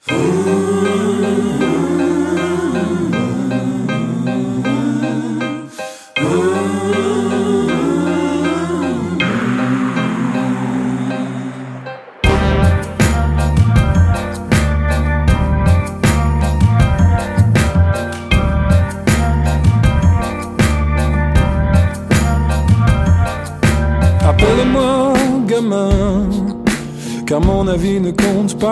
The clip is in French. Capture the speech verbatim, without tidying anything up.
Appelle-moi gamin, car mon avis ne compte pas.